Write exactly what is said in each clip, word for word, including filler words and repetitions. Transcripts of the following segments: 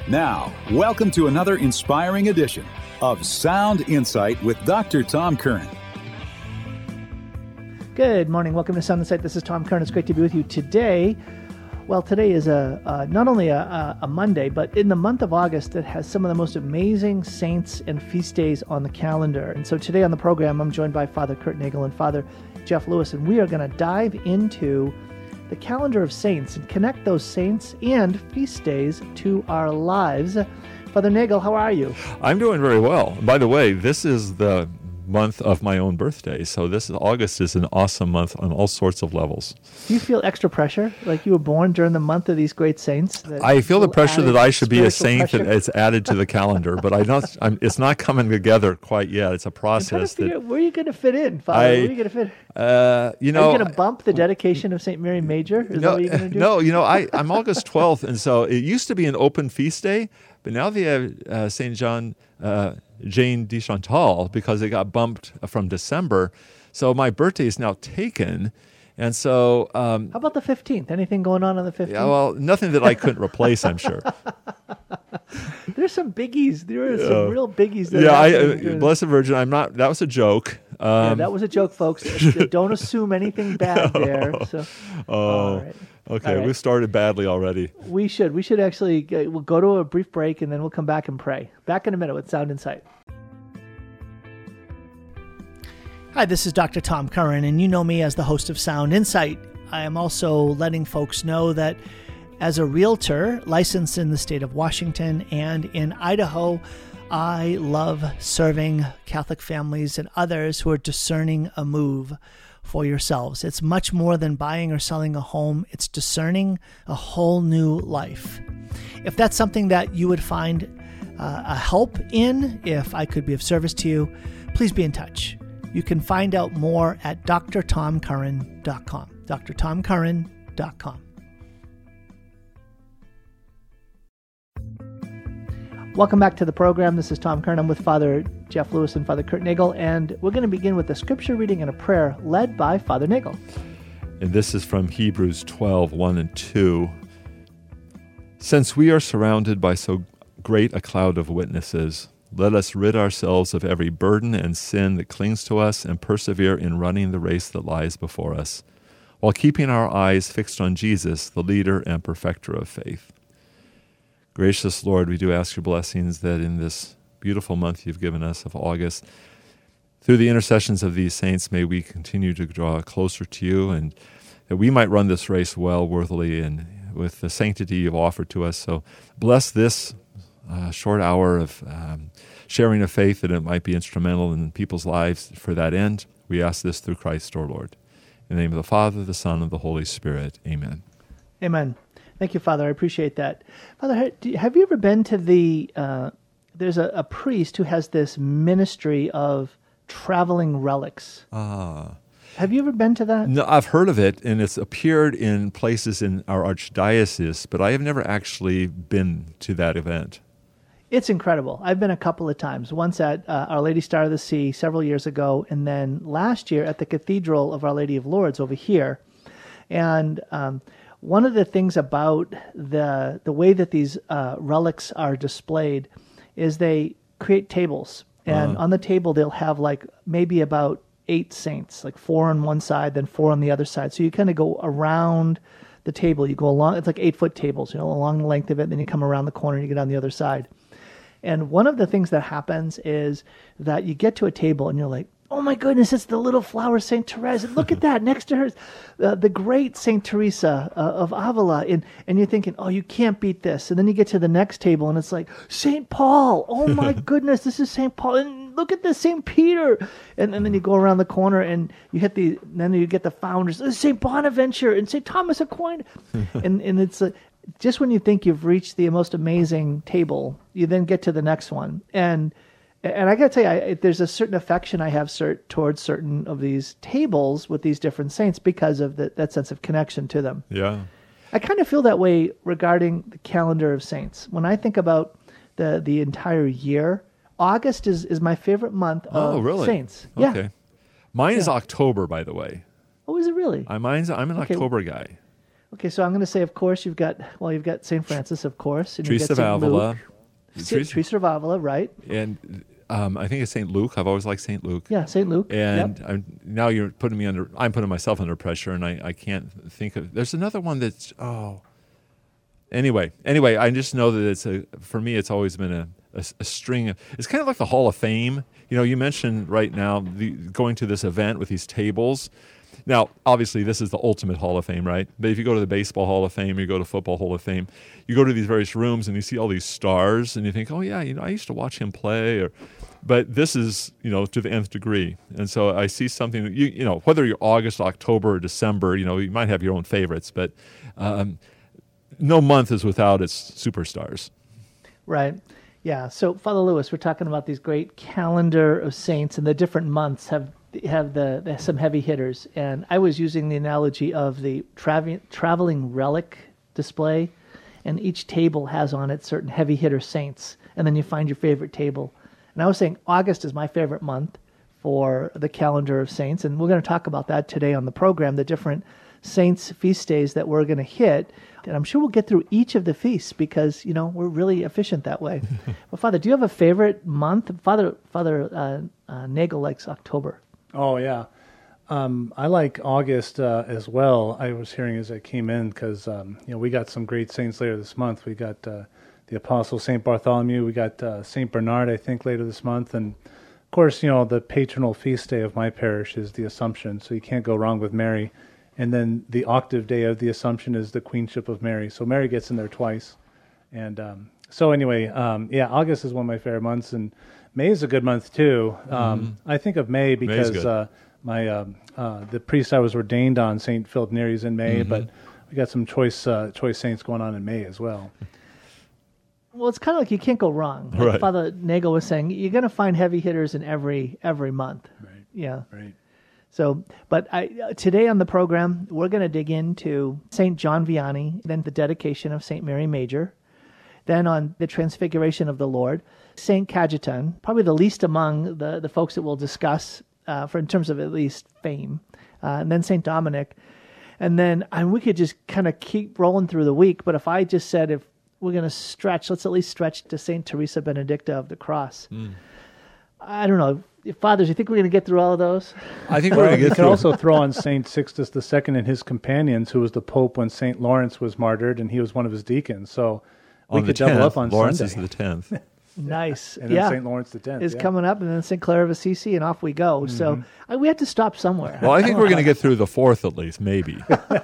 Now, welcome to another inspiring edition of Sound Insight with Doctor Tom Curran. Good morning. Welcome to Sound Insight. This is Tom Curran. It's great to be with you today. Well, today is a uh, not only a, a, a Monday, but in the month of August, it has some of the most amazing saints and feast days on the calendar. And so today on the program, I'm joined by Father Kurt Nagel and Father Jeff Lewis, and we are going to dive into the calendar of saints and connect those saints and feast days to our lives. Father Nagel, how are you? I'm doing very well. By the way, this is the month of my own birthday, so this is August is an awesome month on all sorts of levels. Do you feel extra pressure, like you were born during the month of these great saints? I feel the pressure that I should be a saint pressure? that it's added to the calendar, but I don't. I'm, it's not coming together quite yet. It's a process. That, that where are you going to fit in, Father? I, where are you going to fit? Uh, you know, are you going to bump the dedication of Saint Mary Major? Is no, that what you're going to do? No, you know, I, I'm August twelfth, and so it used to be an open feast day, but now they have uh, Saint John. Uh, Jane de Chantal, because it got bumped from December. So my birthday is now taken. And so... Um, How about the fifteenth? Anything going on on the fifteenth? Yeah, well, nothing that I couldn't replace, I'm sure. There's some biggies. There are some uh, real biggies. That yeah, I, uh, Blessed Virgin, I'm not... That was a joke. Um, yeah, that was a joke, folks. Don't assume anything bad there. So, oh, all right. Okay, right. we started badly already. We should. We should actually, get, we'll go to a brief break and then we'll come back and pray. Back in a minute with Sound Insight. Hi, this is Doctor Tom Curran, and you know me as the host of Sound Insight. I am also letting folks know that as a realtor licensed in the state of Washington and in Idaho, I love serving Catholic families and others who are discerning a move for yourselves. It's much more than buying or selling a home. It's discerning a whole new life. If that's something that you would find uh, a help in, if I could be of service to you, please be in touch. You can find out more at d r tom curran dot com. d r tom curran dot com. Welcome back to the program. This is Tom Curran. I'm with Father Jeff Lewis and Father Kurt Nagel, and we're going to begin with a scripture reading and a prayer led by Father Nagel. And this is from Hebrews twelve, one and two. Since we are surrounded by so great a cloud of witnesses, let us rid ourselves of every burden and sin that clings to us and persevere in running the race that lies before us, while keeping our eyes fixed on Jesus, the leader and perfecter of faith. Gracious Lord, we do ask your blessings that in this beautiful month you've given us of August, through the intercessions of these saints, may we continue to draw closer to you and that we might run this race well, worthily, and with the sanctity you've offered to us. So bless this uh, short hour of um, sharing of faith, that it might be instrumental in people's lives for that end. We ask this through Christ our Lord. In the name of the Father, the Son, and the Holy Spirit. Amen. Amen. Thank you, Father. I appreciate that. Father, have you ever been to the, uh, there's a, a priest who has this ministry of traveling relics. Ah. Have you ever been to that? No, I've heard of it, and it's appeared in places in our archdiocese, but I have never actually been to that event. It's incredible. I've been a couple of times. Once at uh, Our Lady Star of the Sea several years ago, and then last year at the Cathedral of Our Lady of Lourdes over here. And um, one of the things about the the way that these uh, relics are displayed is they create tables. And uh-huh. on the table, they'll have like maybe about eight saints, like four on one side, then four on the other side. So you kind of go around the table. You go along, it's like eight-foot tables, you know, along the length of it, and then you come around the corner and you get on the other side. And one of the things that happens is that you get to a table and you're like, oh my goodness, it's the little flower Saint Teresa. Look at that, next to her, uh, the great Saint Teresa uh, of Avila. And, and you're thinking, oh, you can't beat this. And then you get to the next table and it's like, Saint Paul, oh my goodness, this is Saint Paul. And look at this, Saint Peter. And, and then you go around the corner and you hit the, then you get the founders, Saint Bonaventure and Saint Thomas Aquinas. and, and it's a, just when you think you've reached the most amazing table, you then get to the next one. And and I got to tell you, I, there's a certain affection I have cert, towards certain of these tables with these different saints because of the, that sense of connection to them. Yeah. I kind of feel that way regarding the calendar of saints. When I think about the, the entire year, August is, is my favorite month of oh, really? saints. Okay. Yeah. Mine is yeah. October, by the way. Oh, is it really? I, mine's, I'm an okay. October guy. Okay, so I'm going to say, of course, you've got, well, you've got Saint Francis, of course. And Teresa you've got of Saint Avila. Luke. Teresa, Teresa of Avila, right? And um, I think it's Saint Luke. I've always liked Saint Luke. Yeah, Saint Luke. And Yep. I'm, now you're putting me under, I'm putting myself under pressure, and I, I can't think of, there's another one that's, oh. Anyway, anyway, I just know that it's a, for me, it's always been a, a, a string of, it's kind of like the Hall of Fame. You know, you mentioned right now the, going to this event with these tables. Now, obviously, this is the ultimate Hall of Fame, right? But if you go to the Baseball Hall of Fame, you go to Football Hall of Fame, you go to these various rooms and you see all these stars, and you think, oh yeah, you know, I used to watch him play. Or, but this is, you know, to the nth degree. And so I see something that you, you know, whether you're August, October, or December, you know, you might have your own favorites, but um, no month is without its superstars. Right. Yeah. So, Father Lewis, we're talking about these great calendar of saints, and the different months have have the, the some heavy hitters. And I was using the analogy of the traveling traveling relic display, and each table has on it certain heavy hitter saints, and then you find your favorite table. And I was saying August is my favorite month for the calendar of saints, and we're going to talk about that today on the program, the different saints' feast days that we're going to hit. And I'm sure we'll get through each of the feasts because, you know, we're really efficient that way. Well, Father, do you have a favorite month? Father Father uh, uh, Nagel likes October. Oh, yeah. Um, I like August uh, as well. I was hearing as I came in because, um, you know, we got some great saints later this month. We got uh, the Apostle Saint Bartholomew. We got uh, Saint Bernard, I think, later this month. And, of course, you know, the patronal feast day of my parish is the Assumption, so you can't go wrong with Mary. And then the octave day of the Assumption is the Queenship of Mary. So Mary gets in there twice. And um, so anyway, um, yeah, August is one of my favorite months. And May is a good month, too. Um, mm-hmm. I think of May because uh, my um, uh, the priest I was ordained on, Saint Philip Neri, is in May. Mm-hmm. But we got some choice uh, choice saints going on in May as well. Well, it's kind of like you can't go wrong. Like right. Father Nagel was saying, you're going to find heavy hitters in every every month. Right. Yeah. Right. So, but I, today on the program, we're going to dig into Saint John Vianney, then the dedication of Saint Mary Major, then on the Transfiguration of the Lord, Saint Cajetan, probably the least among the, the folks that we'll discuss uh, for in terms of at least fame, uh, and then Saint Dominic. And then and we could just kind of keep rolling through the week, but if I just said if we're going to stretch, let's at least stretch to Saint Teresa Benedicta of the Cross. Mm. I don't know. Fathers, you think we're going to get through all of those? I think we're going to get you through. You can also throw on Saint Sixtus the Second and his companions, who was the Pope when Saint Lawrence was martyred, and he was one of his deacons. So we on could the tenth, double up on Lawrence Sunday. Lawrence is the tenth. Nice. And then yeah. Saint Lawrence the tenth. is yeah. coming up, and then Saint Clare of Assisi, and off we go. Mm-hmm. So uh, we have to stop somewhere. Well, I think we're going to get through the fourth at least, maybe.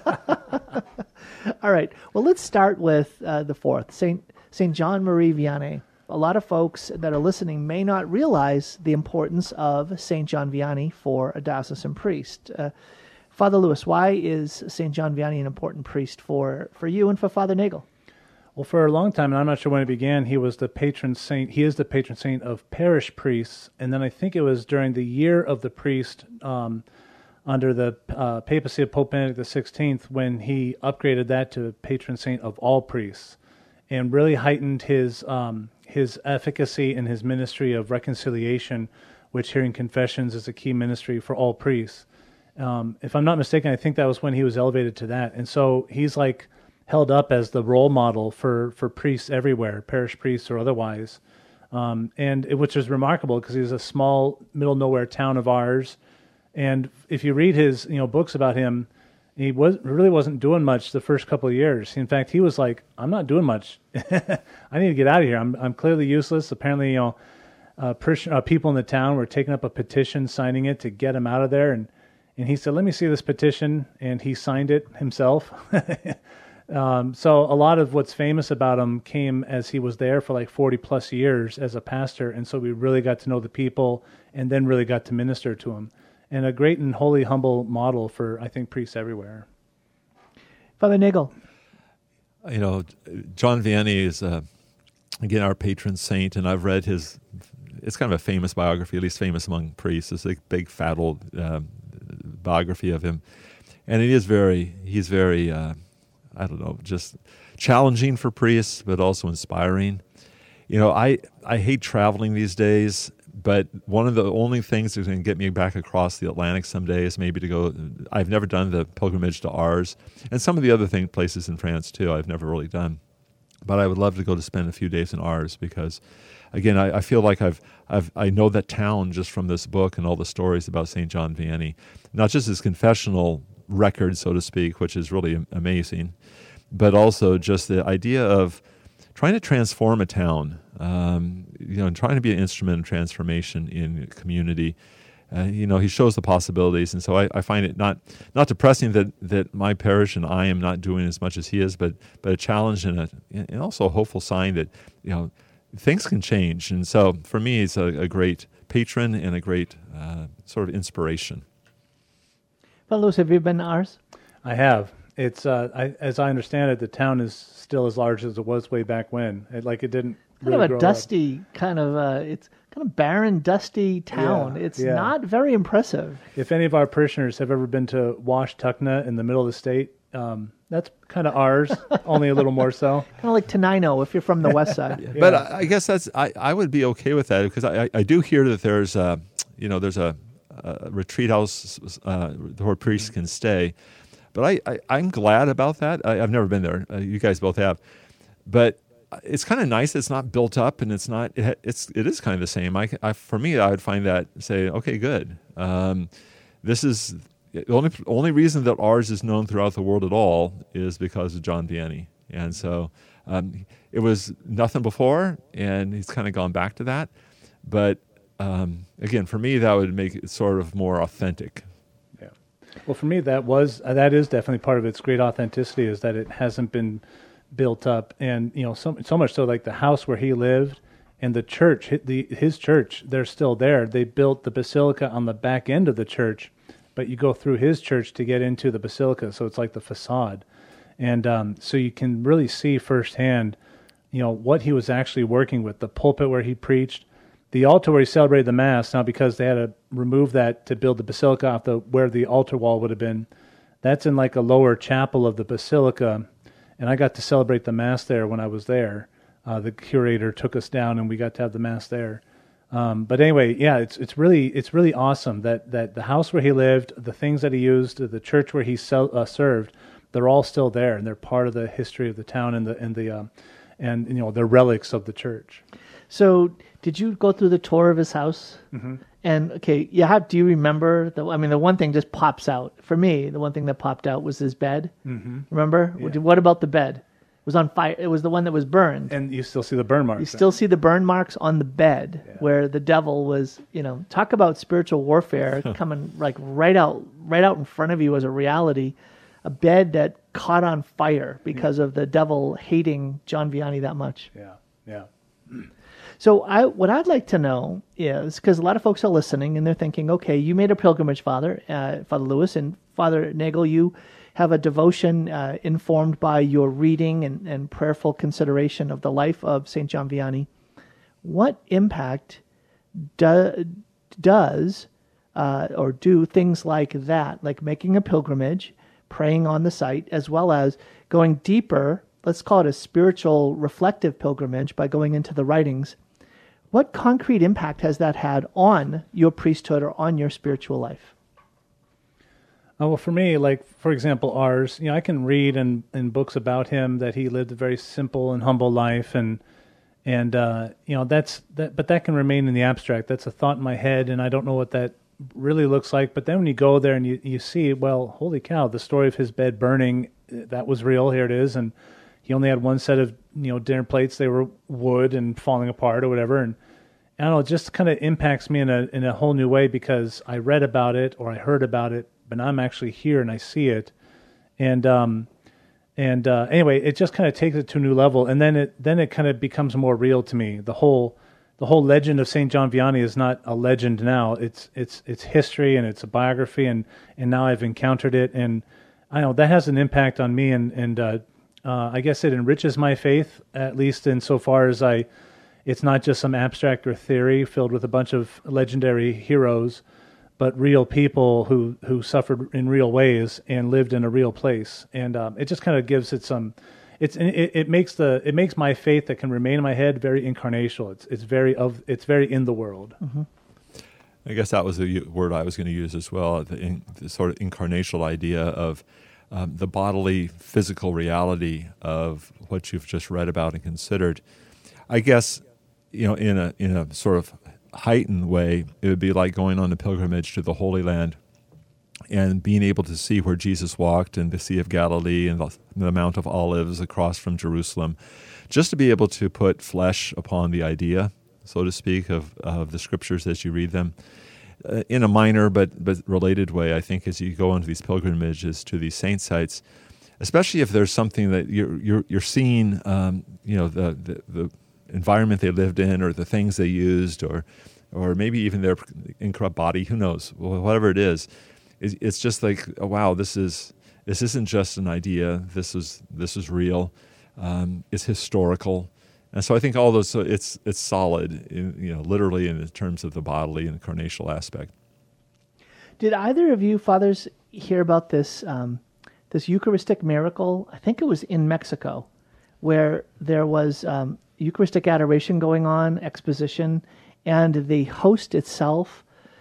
All right. Well, let's start with uh, the fourth, Saint Saint John Marie Vianney. A lot of folks that are listening may not realize the importance of Saint John Vianney for a diocesan priest. Uh, Father Lewis, why is Saint John Vianney an important priest for, for you and for Father Nagel? Well, for a long time, and I'm not sure when it began, he was the patron saint. He is the patron saint of parish priests. And then I think it was during the year of the priest um, under the uh, papacy of Pope Benedict the sixteenth when he upgraded that to patron saint of all priests and really heightened his um, his efficacy in his ministry of reconciliation, which hearing confessions is a key ministry for all priests. Um, if I'm not mistaken, I think that was when he was elevated to that. And so he's like held up as the role model for, for priests everywhere, parish priests or otherwise, um, and it, which is remarkable because he's a small middle nowhere town of ours. And if you read his you know books about him, he was really wasn't doing much the first couple of years. In fact, he was like, "I'm not doing much. I need to get out of here. I'm I'm clearly useless." Apparently, you know, uh, pers- uh, people in the town were taking up a petition, signing it to get him out of there. And and he said, "Let me see this petition," and he signed it himself. um, so a lot of what's famous about him came as he was there for like forty plus years as a pastor, and so we really got to know the people, and then really got to minister to him. And a great and holy, humble model for, I think, priests everywhere. Father Nagel. You know, John Vianney is, uh, again, our patron saint, and I've read his, it's kind of a famous biography, at least famous among priests. It's a big, fat old um, biography of him. And it is very, he's very, uh, I don't know, just challenging for priests, but also inspiring. You know, I, I hate traveling these days, but one of the only things that's going to get me back across the Atlantic someday is maybe to go. I've never done the pilgrimage to Ars, and some of the other thing, places in France too. I've never really done, but I would love to go to spend a few days in Ars because, again, I, I feel like I've I've I know that town just from this book and all the stories about Saint John Vianney, not just his confessional record, so to speak, which is really amazing, but also just the idea of trying to transform a town, um, you know, and trying to be an instrument of transformation in a community. Uh, you know, he shows the possibilities, and so I, I find it not not depressing that, that my parish and I am not doing as much as he is, but but a challenge and a and also a hopeful sign that, you know, things can change. And so for me, he's a, a great patron and a great uh, sort of inspiration. Well, Louis, have you been to Ars? I have. It's uh, I, as I understand it, the town is still as large as it was way back when. It, like it didn't kind really of a grow dusty up. kind of uh, it's kind of barren, dusty town. Yeah, it's yeah. not very impressive. If any of our parishioners have ever been to Washtenaw in the middle of the state, um, that's kind of ours, only a little more so. Kind of like Tenino if you're from the west side. Yeah. But I, I guess that's I, I would be okay with that because I, I do hear that there's a, you know there's a, a retreat house uh, where priests can stay. But I, I, I'm glad about that. I, I've never been there. Uh, you guys both have. But it's kind of nice. It's not built up, and it's not. It, it's it is kind of the same. I, I for me, I would find that say, okay, good. Um, this is the only only reason that ours is known throughout the world at all is because of John Vianney, and so um, it was nothing before, and he's kind of gone back to that. But um, again, for me, that would make it sort of more authentic. Well, for me, that was uh, that is definitely part of its great authenticity is that it hasn't been built up, and you know, so so much so like the house where he lived and the church, the his church, they're still there. They built the basilica on the back end of the church, but you go through his church to get into the basilica, so it's like the facade, and um, so you can really see firsthand, you know, what he was actually working with. The pulpit where he preached. The altar where he celebrated the Mass, now because they had to remove that to build the basilica off the where the altar wall would have been, that's in like a lower chapel of the basilica, and I got to celebrate the Mass there when I was there. Uh, the curator took us down, and we got to have the Mass there. Um, but anyway, yeah, it's it's really it's really awesome that, that the house where he lived, the things that he used, the church where he sel- uh, served, they're all still there, and they're part of the history of the town and the and the um, and you know they're relics of the church. So, did you go through the tour of his house? Mm-hmm. And okay, you have. Do you remember the? I mean, the one thing just pops out for me. The one thing that popped out was his bed. Mm-hmm. Remember? Yeah. What about the bed? It was on fire. It was the one that was burned. And you still see the burn marks. You still see the burn marks on the bed Yeah. where the devil was. You know, talk about spiritual warfare coming like right out, right out in front of you as a reality. A bed that caught on fire because yeah. of the devil hating John Vianney that much. Yeah. Yeah. So I, what I'd like to know is, because a lot of folks are listening and they're thinking, okay, you made a pilgrimage, Father, uh, Father Louis, and Father Nagel, you have a devotion uh, informed by your reading and, and prayerful consideration of the life of Saint John Vianney. What impact do, does uh, or do things like that, like making a pilgrimage, praying on the site, as well as going deeper, let's call it a spiritual reflective pilgrimage by going into the writings, what concrete impact has that had on your priesthood or on your spiritual life? Oh, well, for me, like, for example, ours, you know, I can read in, in books about him that he lived a very simple and humble life, and, and uh, you know, that's, that, but that can remain in the abstract. That's a thought in my head, and I don't know what that really looks like, but then when you go there and you, you see, well, holy cow, the story of his bed burning, that was real, here it is, and he only had one set of, you know, dinner plates. They were wood and falling apart or whatever. And I don't know, it just kind of impacts me in a in a whole new way because I read about it or I heard about it, but now I'm actually here and I see it. And um, and uh, anyway, it just kind of takes it to a new level. And then it then it kind of becomes more real to me. The whole the whole legend of Saint John Vianney is not a legend now. It's it's it's history and it's a biography. And, and now I've encountered it. And I know that has an impact on me and and. Uh, Uh, I guess it enriches my faith, at least insofar as I, it's not just some abstract or theory filled with a bunch of legendary heroes, but real people who, who suffered in real ways and lived in a real place. And um, it just kind of gives it some, it's it, it makes the it makes my faith that can remain in my head very incarnational. It's it's very of it's very in the world. Mm-hmm. I guess that was the word I was going to use as well, the, in, the sort of incarnational idea of um, the bodily, physical reality of what you've just read about and considered. I guess, you know, in a in a sort of heightened way, it would be like going on a pilgrimage to the Holy Land and being able to see where Jesus walked in the Sea of Galilee and the, the Mount of Olives across from Jerusalem, just to be able to put flesh upon the idea, so to speak, of, of the Scriptures as you read them, uh, in a minor but but related way. I think as you go into these pilgrimages to these saint sites, especially if there's something that you're you're, you're seeing, um, you know, the, the the environment they lived in, or the things they used, or or maybe even their incorrupt body, who knows, whatever it is. It's just like, oh, wow, this is this isn't just an idea. This is this is real. Um, it's historical, and so I think all those. So it's it's solid, in, you know, literally in terms of the bodily and incarnational aspect. Did either of you fathers hear about this um, this Eucharistic miracle? I think it was in Mexico, where there was um, Eucharistic adoration going on, exposition, and the host itself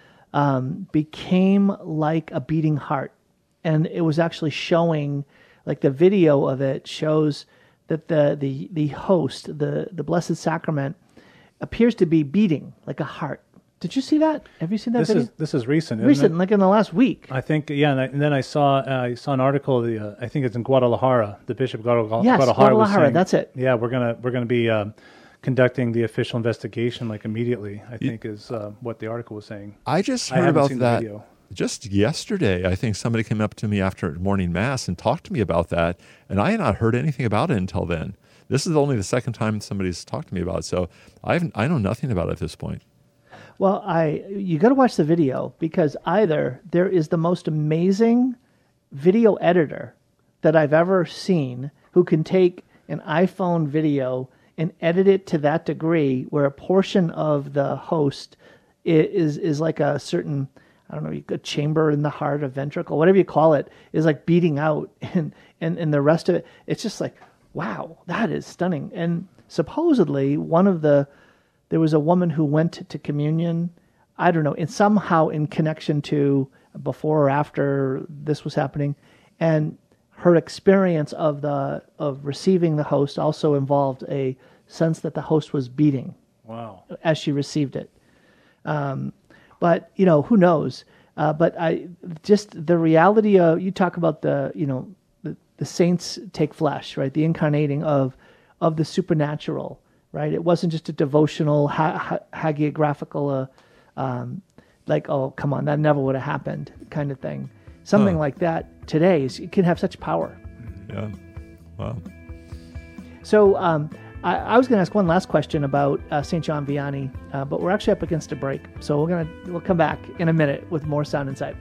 Um, became like a beating heart. And it was actually showing, like the video of it shows that the the, the host, the, the Blessed Sacrament, appears to be beating like a heart. Did you see that? Have you seen that This video? is this is recent. Isn't Recent, it? like in the last week. I think, yeah, and, I, and then I saw uh, I saw an article. The uh, I think it's in Guadalajara. The Bishop of Guadalajara. Yes, Guadalajara, was Guadalajara, saying, that's it. Yeah, we're gonna we're gonna be um, conducting the official investigation like immediately. I think is uh, what the article was saying. I just I heard haven't about seen the that video. just yesterday. I think somebody came up to me after morning mass and talked to me about that, and I had not heard anything about it until then. This is only the second time somebody's talked to me about it, so I haven't, I know nothing about it at this point. Well, I you got to watch the video, because either there is the most amazing video editor that I've ever seen who can take an iPhone video and edit it to that degree where a portion of the host is is like a certain, I don't know, a chamber in the heart, a ventricle, whatever you call it, is like beating out, and and, and the rest of it, it's just like, wow, that is stunning. And supposedly one of the, there was a woman who went to communion, I don't know, and somehow in connection to before or after this was happening, and her experience of the of receiving the host also involved a sense that the host was beating. Wow. As she received it. Um, but, you know, who knows? Uh, but I just the reality of, you talk about the, you know, the, the saints take flesh, right? The incarnating of of the supernatural, right? It wasn't just a devotional, ha- ha- hagiographical, uh, um, like, oh, come on, that never would have happened kind of thing. Something Huh. like that today is, it can have such power. Yeah. Wow. So um, I, I was going to ask one last question about uh, Saint John Vianney, uh, but we're actually up against a break. So we're gonna we'll come back in a minute with more Sound Insight.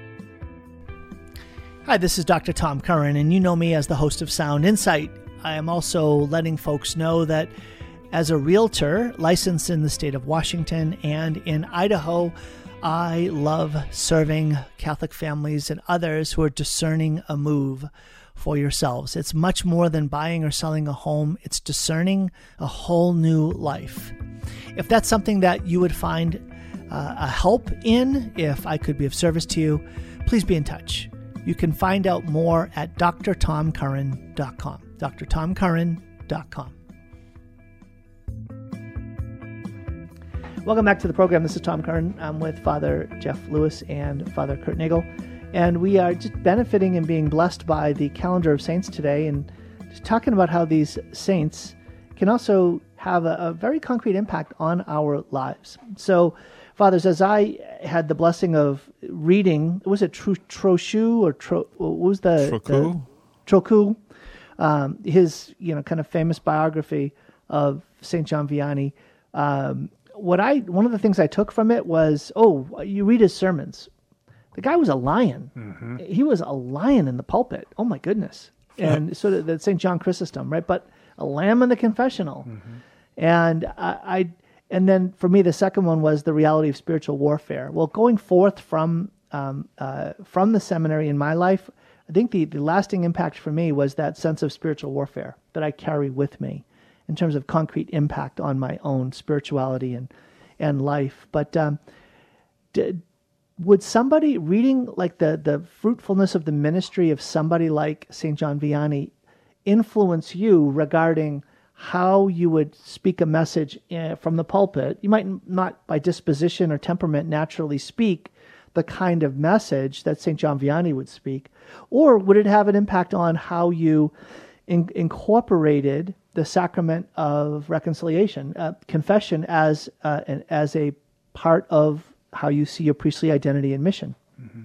Hi, this is Doctor Tom Curran, and you know me as the host of Sound Insight. I am also letting folks know that as a realtor licensed in the state of Washington and in Idaho, I love serving Catholic families and others who are discerning a move for yourselves. It's much more than buying or selling a home. It's discerning a whole new life. If that's something that you would find uh, a help in, if I could be of service to you, please be in touch. You can find out more at d r tom curran dot com. d r tom curran dot com. Welcome back to the program. This is Tom Curran. I'm with Father Jeff Lewis and Father Kurt Nagel, and we are just benefiting and being blessed by the calendar of saints today, and just talking about how these saints can also have a, a very concrete impact on our lives. So, fathers, as I had the blessing of reading, was it Tro- Trochu or Tro, what was the Trochu? the, Trochu, um, his you know kind of famous biography of Saint John Vianney. Um, What I one of the things I took from it was, oh, you read his sermons. The guy was a lion. Mm-hmm. He was a lion in the pulpit. Oh my goodness! And so the, the Saint John Chrysostom, right? But a lamb in the confessional, mm-hmm. and I, I, and then for me the second one was the reality of spiritual warfare. Well, going forth from um, uh, from the seminary in my life, I think the, the lasting impact for me was that sense of spiritual warfare that I carry with me in terms of concrete impact on my own spirituality and, and life. But um, did, would somebody reading like the, the fruitfulness of the ministry of somebody like Saint John Vianney influence you regarding how you would speak a message from the pulpit? You might not by disposition or temperament naturally speak the kind of message that Saint John Vianney would speak, or would it have an impact on how you in, incorporated the sacrament of reconciliation, uh, confession, as uh, an, as a part of how you see your priestly identity and mission? Mm-hmm.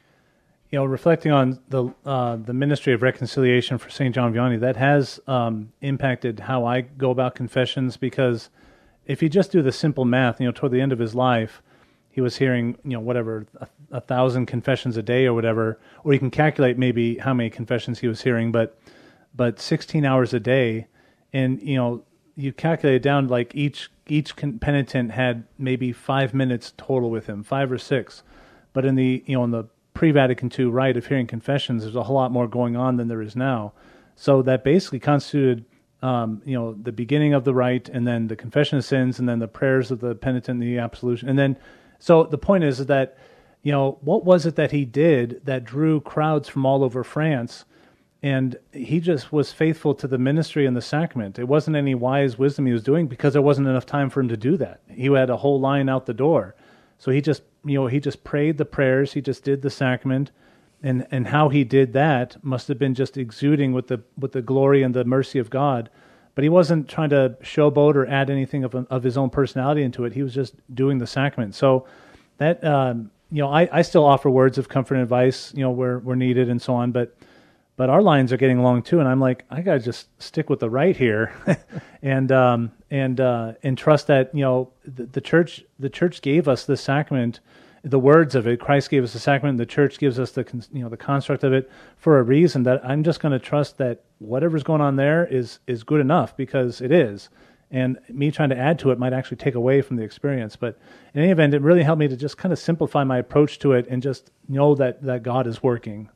You know, reflecting on the uh, the ministry of reconciliation for Saint John Vianney, that has um, impacted how I go about confessions, because if you just do the simple math, you know, toward the end of his life, he was hearing, you know, whatever, a, a thousand confessions a day or whatever, or you can calculate maybe how many confessions he was hearing, but but sixteen hours a day, and, you know, you calculate it down, like each each penitent had maybe five minutes total with him, five or six, but in the, you know, in the pre-Vatican two rite of hearing confessions, there's a whole lot more going on than there is now. So that basically constituted, um, you know, the beginning of the rite, and then the confession of sins, and then the prayers of the penitent, and the absolution. And then, so the point is that, you know, what was it that he did that drew crowds from all over France? And he just was faithful to the ministry and the sacrament. It wasn't any wise wisdom he was doing, because there wasn't enough time for him to do that. He had a whole line out the door. So he just, you know, he just prayed the prayers, he just did the sacrament, and, and how he did that must have been just exuding with the with the glory and the mercy of God. But he wasn't trying to showboat or add anything of of his own personality into it. He was just doing the sacrament. So that, um, you know, I, I still offer words of comfort and advice, you know, where where needed and so on. But but our lines are getting long too, and I'm like, I gotta just stick with the right here, and um, and uh, and trust that, you know, the, the church the church gave us the sacrament, the words of it. Christ gave us the sacrament. The church gives us the, you know, the construct of it for a reason. That I'm just going to trust that whatever's going on there is is good enough, because it is. And me trying to add to it might actually take away from the experience. But in any event, it really helped me to just kind of simplify my approach to it and just know that that God is working.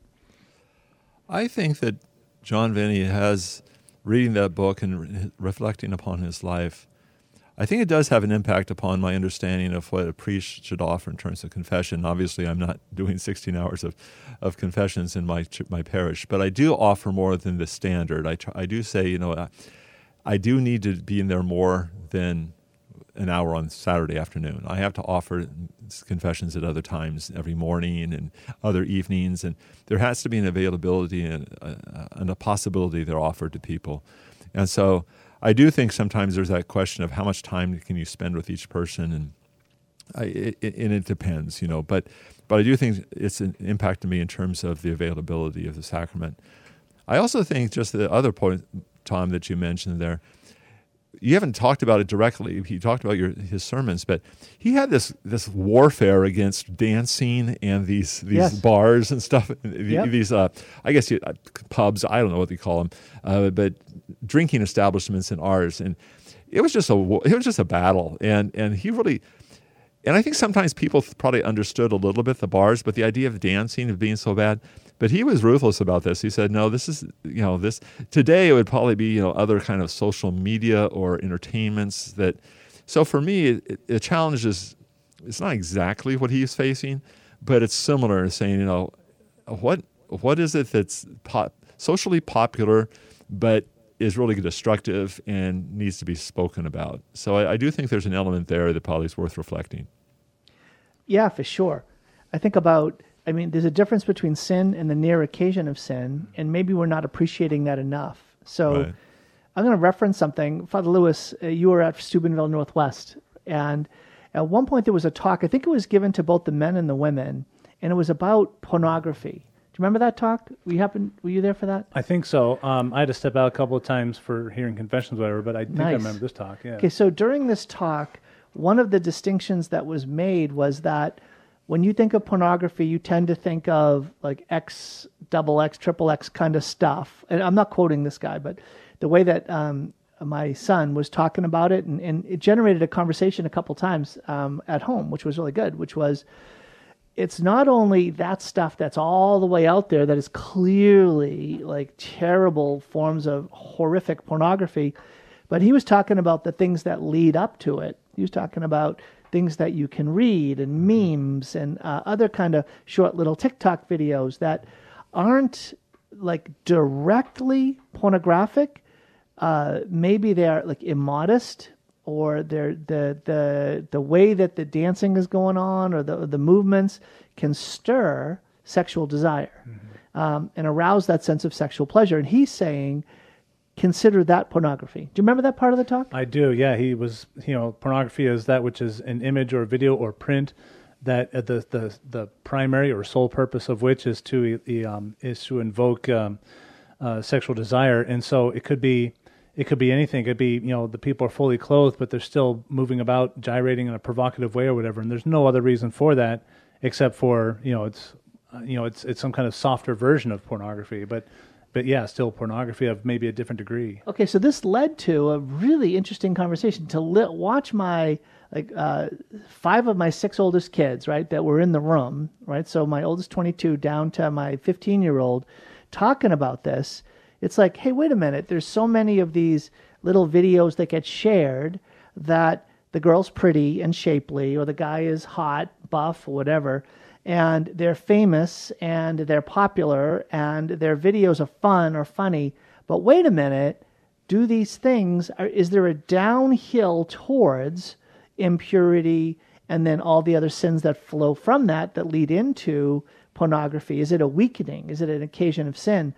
I think that John Vianney has, reading that book and re- reflecting upon his life, I think it does have an impact upon my understanding of what a priest should offer in terms of confession. Obviously, I'm not doing sixteen hours of, of confessions in my my parish, but I do offer more than the standard. I try, I do say, you know, I, I do need to be in there more than an hour on Saturday afternoon. I have to offer confessions at other times, every morning and other evenings, and there has to be an availability and a, and a possibility they're offered to people. And so I do think sometimes there's that question of how much time can you spend with each person, and I, it, and it depends, you know. But but I do think it's an impact to me in terms of the availability of the sacrament. I also think, just the other point, Tom, that you mentioned there, you haven't talked about it directly. He talked about your his sermons, but he had this this warfare against dancing and these these yes. bars and stuff. Yep. These uh, I guess you, uh, pubs. I don't know what they call them, uh, but drinking establishments in ours, and it was just a it was just a battle. And and he really, and I think sometimes people probably understood a little bit the bars, but the idea of dancing, of being so bad. But he was ruthless about this. He said, no, this is, you know, this, today it would probably be, you know, other kind of social media or entertainments that, so for me, it, the challenge is, it's not exactly what he's facing, but it's similar to saying, you know, what what is it that's pop, socially popular, but is really destructive and needs to be spoken about? So I, I do think there's an element there that probably is worth reflecting. Yeah, for sure. I think about, I mean, there's a difference between sin and the near occasion of sin, and maybe we're not appreciating that enough. So right. I'm going to reference something. Father Lewis, uh, you were at Steubenville Northwest, and at one point there was a talk, I think it was given to both the men and the women, and it was about pornography. Do you remember that talk? Were you, happen, were you there for that? I think so. Um, I had to step out a couple of times for hearing confessions or whatever, but I think nice. I remember this talk. Yeah. Okay, so during this talk, one of the distinctions that was made was that when you think of pornography, you tend to think of like X, double X, triple X kind of stuff. And I'm not quoting this guy, but the way that um, my son was talking about it, and, and it generated a conversation a couple times um, at home, which was really good, which was it's not only that stuff that's all the way out there that is clearly like terrible forms of horrific pornography, but he was talking about the things that lead up to it. He was talking about things that you can read and memes and uh, other kind of short little TikTok videos that aren't like directly pornographic. Uh, maybe they're like immodest, or they're the the the way that the dancing is going on, or the the movements can stir sexual desire, mm-hmm. um, and arouse that sense of sexual pleasure. And he's saying, consider that pornography. Do you remember that part of the talk? I do. Yeah, he was. You know, pornography is that which is an image or video or print that uh, the the the primary or sole purpose of which is to um, is to invoke um, uh, sexual desire. And so it could be. It could be anything. It could be, you know, the people are fully clothed, but they're still moving about, gyrating in a provocative way or whatever. And there's no other reason for that except for, you know, it's, uh, you know, it's it's some kind of softer version of pornography. But, but yeah, still pornography of maybe a different degree. Okay, so this led to a really interesting conversation to li- watch my like uh, five of my six oldest kids, right, that were in the room, right. So my oldest twenty-two down to my fifteen-year-old talking about this. It's like, hey, wait a minute. There's so many of these little videos that get shared that the girl's pretty and shapely, or the guy is hot, buff, or whatever, and they're famous and they're popular and their videos are fun or funny. But wait a minute. Do these things, are, is there a downhill towards impurity and then all the other sins that flow from that that lead into pornography? Is it a weakening? Is it an occasion of sin?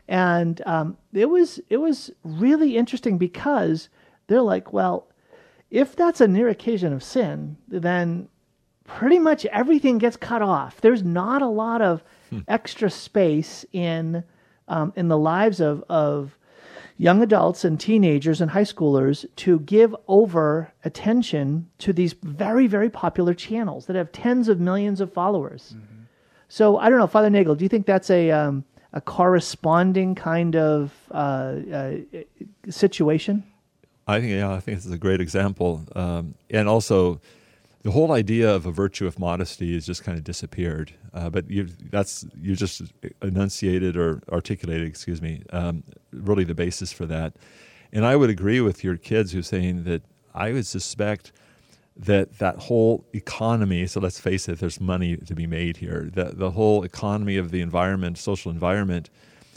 And um, it was it was really interesting because they're like, well, if that's a near occasion of sin, then pretty much everything gets cut off. There's not a lot of hmm. extra space in um, in the lives of, of young adults and teenagers and high schoolers to give over attention to these very, very popular channels that have tens of millions of followers. Mm-hmm. So I don't know, Father Nagel, do you think that's a... Um, a corresponding kind of uh, uh, situation? I think, yeah, I think this is a great example. Um, and also, the whole idea of a virtue of modesty has just kind of disappeared. Uh, but you that's you just enunciated or articulated, excuse me, um, really the basis for that. And I would agree with your kids who are saying that I would suspect that that whole economy, so let's face it, there's money to be made here. The, the whole economy of the environment, social environment,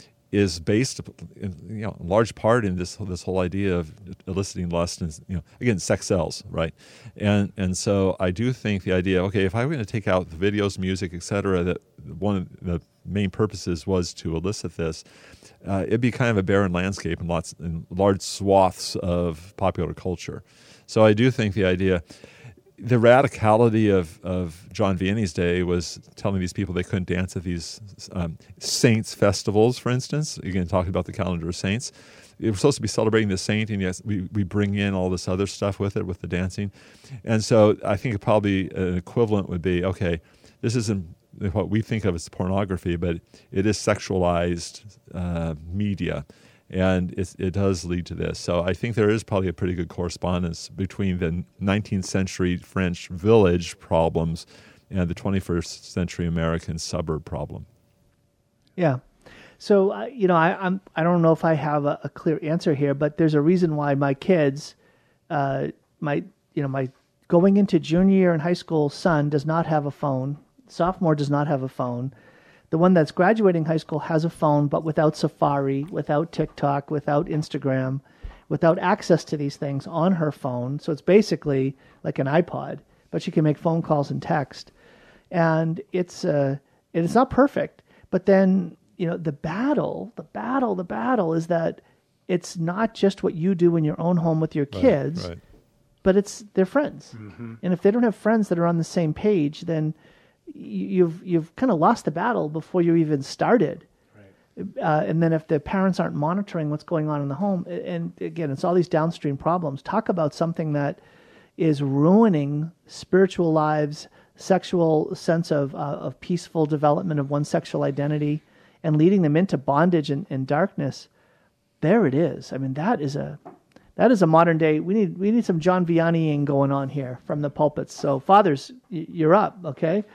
is based, in, you know, in large part in this this whole idea of eliciting lust and, you know, again, sex sells, right? And and so I do think the idea, okay, if I were going to take out the videos, music, et cetera, that one of the main purposes was to elicit this, uh, it'd be kind of a barren landscape in lots in large swaths of popular culture. So I do think the idea, the radicality of, of John Vianney's day was telling these people they couldn't dance at these um, saints festivals, for instance. Again, talking about the calendar of saints. We're supposed to be celebrating the saint, and yes, we, we bring in all this other stuff with it, with the dancing. And so I think probably an equivalent would be, okay, this isn't what we think of as pornography, but it is sexualized uh, media. And it, it does lead to this. So I think there is probably a pretty good correspondence between the nineteenth century French village problems and the twenty-first century American suburb problem. Yeah. So, uh, you know, I, I'm, I don't know if I have a, a clear answer here, but there's a reason why my kids, uh, my, you know, my going into junior year in high school son does not have a phone. Sophomore does not have a phone. The one that's graduating high school has a phone, but without Safari, without TikTok, without Instagram, without access to these things on her phone. So it's basically like an iPod, but she can make phone calls and text. And it's uh, it's not perfect. But then, you know, the battle, the battle, the battle is that it's not just what you do in your own home with your kids, right, right. but it's their friends. Mm-hmm. And if they don't have friends that are on the same page, then you've you've kind of lost the battle before you even started. Right. Uh, and then if the parents aren't monitoring what's going on in the home, and again, it's all these downstream problems. Talk about something that is ruining spiritual lives, sexual sense of uh, of peaceful development of one's sexual identity, and leading them into bondage and, and darkness. There it is. I mean, that is a that is a modern day. We need we need some John Vianneying going on here from the pulpits. So fathers, you're up, okay?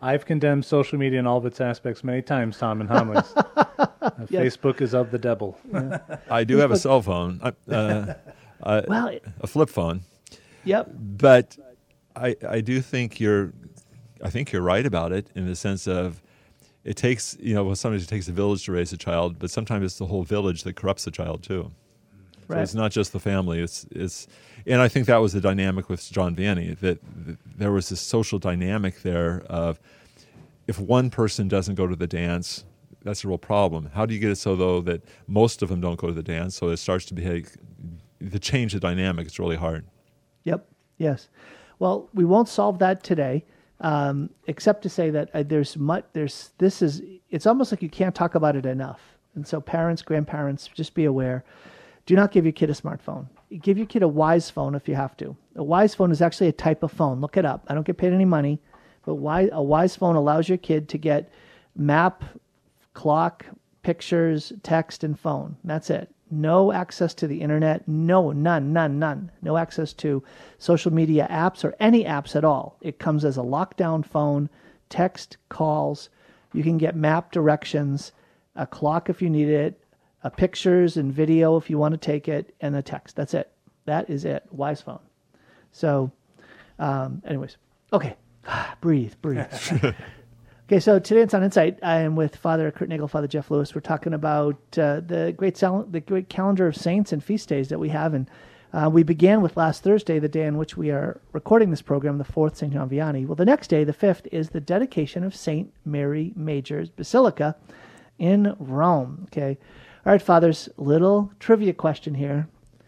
I've condemned social media in all of its aspects many times, Tom, and homilies. uh, Yes. Facebook is of the devil. I do have a cell phone, uh, uh, uh, Well, it- a flip phone, Yep. but I I do think you're I think you're right about it in the sense of it takes you know well sometimes it takes a village to raise a child, but sometimes it's the whole village that corrupts the child too. So Right. it's not just the family. It's it's, and I think that was the dynamic with John Vianney, that, that there was this social dynamic there of if one person doesn't go to the dance, that's a real problem. How do you get it so though that most of them don't go to the dance? So it starts to behave. To change the dynamic, it's really hard. Yep. Yes. Well, we won't solve that today, um, except to say that uh, there's much. There's this is. It's almost like you can't talk about it enough. And so, parents, grandparents, just be aware. Do not give your kid a smartphone. Give your kid a Wise phone if you have to. A Wise phone is actually a type of phone. Look it up. I don't get paid any money, but why a Wise phone allows your kid to get map, clock, pictures, text, and phone. That's it. No access to the internet. No, none, none, none. No access to social media apps or any apps at all. It comes as a lockdown phone, text, calls. You can get map directions, a clock if you need it, a pictures and video if you want to take it, and a text. That's it. That is it. Wise phone. So, um, anyways, okay. breathe, breathe. Okay, so today on Sound Insight, I am with Father Kurt Nagel, Father Jeff Lewis. We're talking about uh, the great sal- the great calendar of saints and feast days that we have, and uh, we began with last Thursday, the day in which we are recording this program, the fourth, Saint John Vianney. Well, the next day, the fifth, is the dedication of Saint Mary Major's Basilica in Rome. Okay, all right, fathers. Little trivia question here.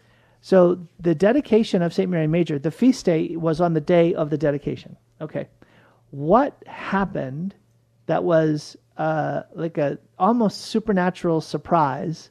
So the dedication of Saint Mary Major, the feast day was on the day of the dedication. Okay, what happened that was uh, like a almost supernatural surprise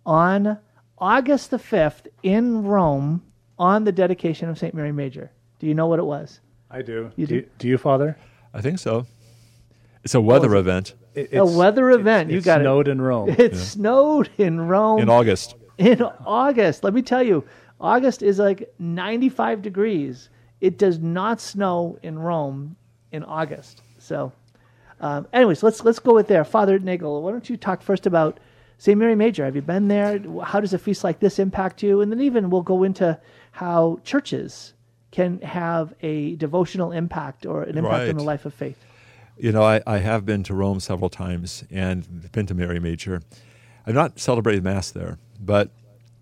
on August the fifth in Rome on the dedication of Saint Mary Major? Do you know what it was? I do. You do, do? you, do you, Father? I think so. It's a weather was it? event It, A weather event. It, You it got it. snowed in Rome. It snowed in Rome in August. in August. Let me tell you, August is like ninety-five degrees. It does not snow in Rome in August. So, um, anyways, let's let's go with there. Father Nagel, why don't you talk first about Saint Mary Major? Have you been there? How does a feast like this impact you? And then even we'll go into how churches can have a devotional impact or an impact Right. on the life of faith. You know, I, I have been to Rome several times and been to Mary Major. I've not celebrated Mass there, but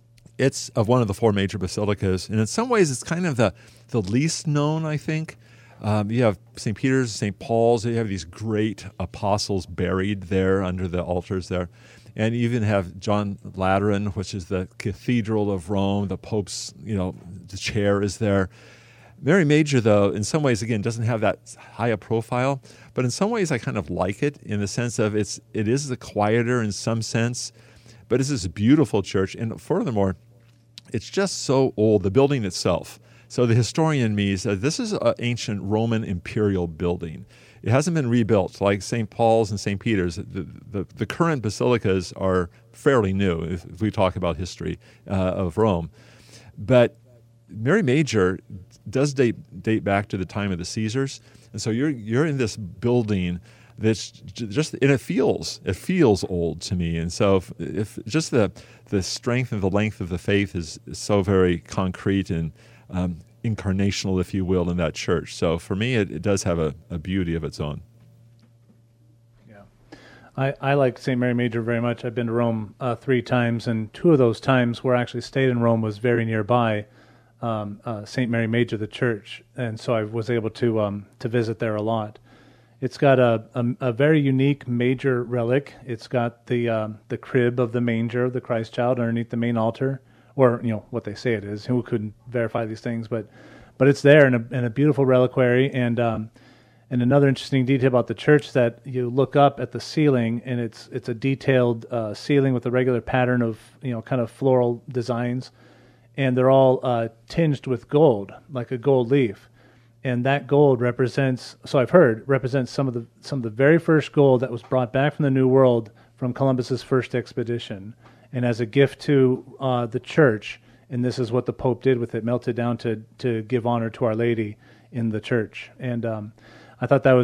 it's of one of the four major basilicas, and in some ways it's kind of the, the least known, I think. Um, you have Saint Peter's, Saint Paul's, you have these great apostles buried there under the altars there. And you even have John Lateran, which is the Cathedral of Rome, the Pope's, you know, the chair is there. Mary Major, though, in some ways, again, doesn't have that high a profile, but in some ways I kind of like it in the sense of it's it is the quieter in some sense, but it's this beautiful church, and furthermore, it's just so old, the building itself. So the historian in me said this is an ancient Roman imperial building. It hasn't been rebuilt like Saint Paul's and Saint Peter's. The, the, the current basilicas are fairly new if, if we talk about history uh, of Rome. But Mary Major does date date back to the time of the Caesars, and so you're you're in this building that's just, and it feels it feels old to me. And so if, if just the the strength and the length of the faith is, is so very concrete and um, incarnational, if you will, in that church. So for me, it, it does have a, a beauty of its own. Yeah, I, I like Saint Mary Major very much. I've been to Rome uh, three times, and two of those times where I actually stayed in Rome was very nearby um, uh, Saint Mary Major, the church, and so I was able to um, to visit there a lot. It's got a, a, a very unique major relic. It's got the um, the crib of the manger of the Christ child underneath the main altar, or you know what they say it is. Who couldn't verify these things, but but it's there in a in a beautiful reliquary. And um, and another interesting detail about the church that you look up at the ceiling, and it's it's a detailed uh, ceiling with a regular pattern of you know kind of floral designs, and they're all uh, tinged with gold, like a gold leaf. And that gold represents, so I've heard, represents some of the some of the very first gold that was brought back from the New World from Columbus's first expedition, and as a gift to uh, the church. And this is what the Pope did with it: melted down to to give honor to Our Lady in the church. And um, I thought that was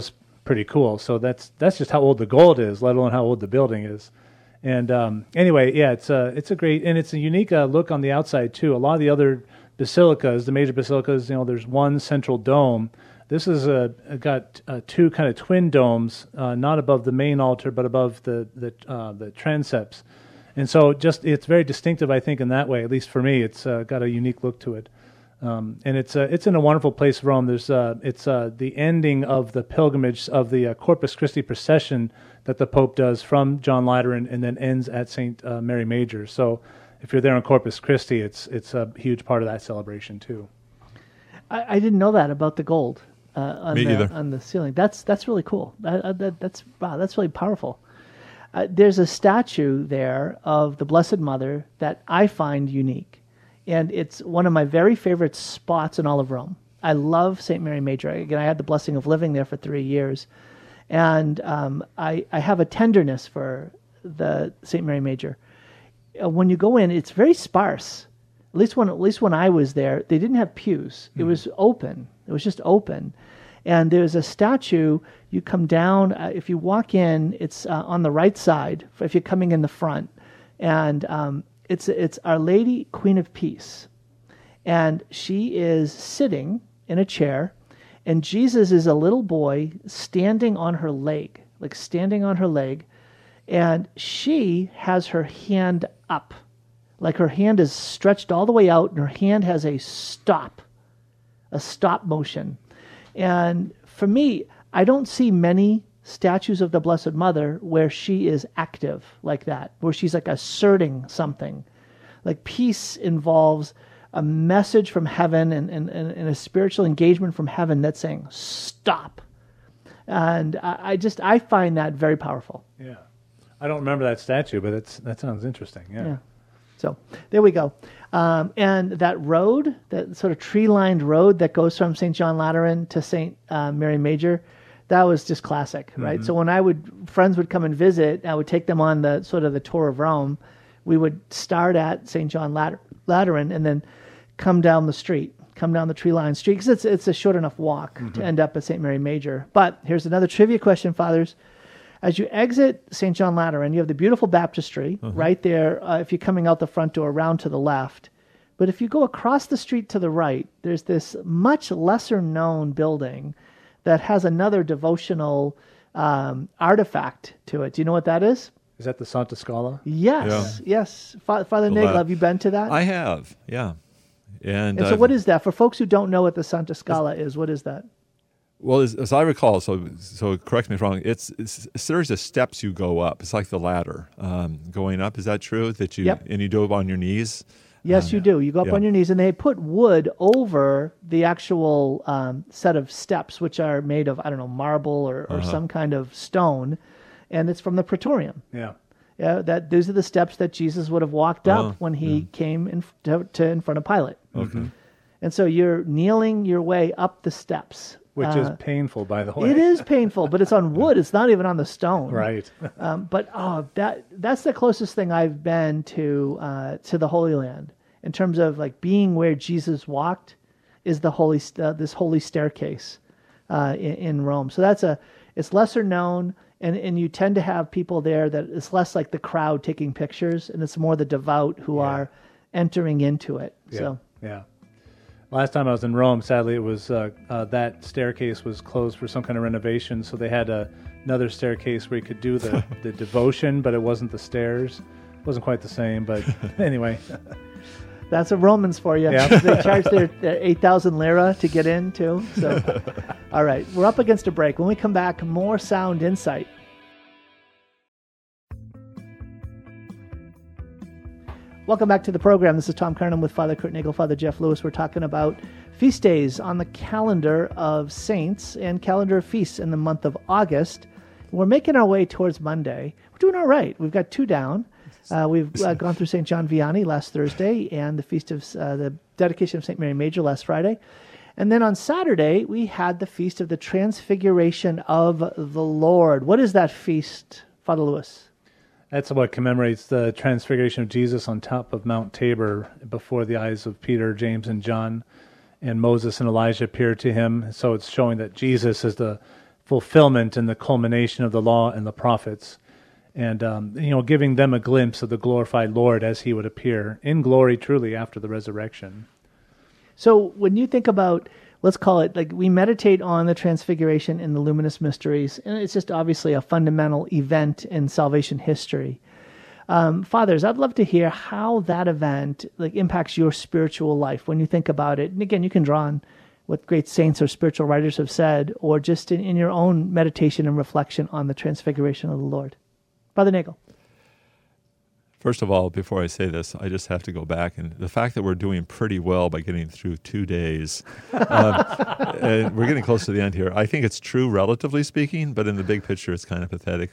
pretty cool. So that's that's just how old the gold is, let alone how old the building is. And um, anyway, yeah, it's a it's a great and it's a unique uh, look on the outside too. A lot of the other basilicas, the major basilicas, you know, there's one central dome. This is a, a got uh, two kind of twin domes, uh, not above the main altar, but above the the uh, the transepts. And so, just it's very distinctive, I think, in that way. At least for me, it's uh, got a unique look to it. Um, and it's uh, it's in a wonderful place, Rome. There's uh, it's uh, the ending of the pilgrimage of the uh, Corpus Christi procession that the Pope does from John Lateran and then ends at Saint uh, Mary Major. So if you're there in Corpus Christi, it's it's a huge part of that celebration too. I, I didn't know that about the gold uh, on Me the either. on the ceiling. That's that's really cool. That, uh, that, that's wow. That's really powerful. Uh, there's a statue there of the Blessed Mother that I find unique, and it's one of my very favorite spots in all of Rome. I love Saint Mary Major. Again, I had the blessing of living there for three years, and um, I, I have a tenderness for the Saint Mary Major. Uh, when you go in, it's very sparse. At least when at least when I was there, they didn't have pews. It was open. It was just open. And there's a statue. You come down. Uh, if you walk in, it's uh, on the right side. If you're coming in the front, and um, it's it's Our Lady, Queen of Peace, and she is sitting in a chair, and Jesus is a little boy standing on her leg, like standing on her leg, and she has her hand up, like her hand is stretched all the way out, and her hand has a stop, a stop motion. And for me, I don't see many statues of the Blessed Mother where she is active like that, where she's like asserting something. Like peace involves a message from heaven and, and, and a spiritual engagement from heaven that's saying, stop. And I, I just, I find that very powerful. Yeah. I don't remember that statue, but it's, that sounds interesting. Yeah. Yeah. So there we go. Um, and that road, that sort of tree-lined road that goes from Saint John Lateran to Saint Uh, Mary Major, that was just classic, right? Mm-hmm. So when I would, friends would come and visit, I would take them on the sort of the tour of Rome. We would start at Saint John Later- Lateran and then come down the street, come down the tree-lined street, because it's, it's a short enough walk Mm-hmm. to end up at Saint Mary Major. But here's another trivia question, Fathers. As you exit Saint John Lateran, you have the beautiful baptistry right there uh, if you're coming out the front door, around to the left. But if you go across the street to the right, there's this much lesser-known building that has another devotional um, artifact to it. Do you know what that is? Is that the Santa Scala? Yes, yes. Fa- Father Well, Nagel, uh, have you been to that? I have, yeah. And, and so I've- what is that? For folks who don't know what the Santa Scala is, what is that? Well, as, as I recall, so so correct me if I'm wrong. It's, it's a series of steps you go up. It's like the ladder um, going up. Is that true? That you Yep. and you do it on your knees. Yes, you do. You go up yeah. on your knees, and they put wood over the actual um, set of steps, which are made of, I don't know, marble or, or some kind of stone, and it's from the Praetorium. Yeah. Yeah, that those are the steps that Jesus would have walked up Oh, when he came in, to, to in front of Pilate. Okay. And so you're kneeling your way up the steps. Which Uh, is painful, by the way. It is painful, but it's on wood. It's not even on the stone. Right. Um, but oh, that that's the closest thing I've been to uh, to the Holy Land in terms of like being where Jesus walked, is the holy uh, this holy staircase uh, in, in Rome. So that's a it's lesser known, and and you tend to have people there that it's less like the crowd taking pictures, and it's more the devout who Yeah. are entering into it. Yeah. So Yeah. Last time I was in Rome, sadly, it was uh, uh, that staircase was closed for some kind of renovation, so they had a, another staircase where you could do the, the devotion, but it wasn't the stairs. It wasn't quite the same, but anyway. that's a Romans for you. Yeah. They charge their, their eight thousand lira to get in too. So, all right, we're up against a break. When we come back, more Sound Insight. Welcome back to the program. This is Tom Kernan with Father Kurt Nagel, Father Jeff Lewis. We're talking about feast days on the calendar of saints and calendar of feasts in the month of August. We're making our way towards Monday. We're doing all right. We've got two down. Uh, we've uh, gone through Saint John Vianney last Thursday and the feast of uh, the dedication of Saint Mary Major last Friday. And then on Saturday, we had the feast of the Transfiguration of the Lord. What is that feast, Father Lewis? That's what commemorates the transfiguration of Jesus on top of Mount Tabor before the eyes of Peter, James, and John. And Moses and Elijah appeared to him. So it's showing that Jesus is the fulfillment and the culmination of the law and the prophets, and um, you know, giving them a glimpse of the glorified Lord as he would appear in glory truly after the resurrection. So when you think about, let's call it, like we meditate on the transfiguration in the luminous mysteries, and it's just obviously a fundamental event in salvation history. Um, fathers, I'd love to hear how that event like impacts your spiritual life when you think about it. And again, you can draw on what great saints or spiritual writers have said, or just in, in your own meditation and reflection on the transfiguration of the Lord. Father Nagel. First of all, before I say this, I just have to go back. And the fact that we're doing pretty well by getting through two days, um, and we're getting close to the end here. I think it's true, relatively speaking, but in the big picture, it's kind of pathetic.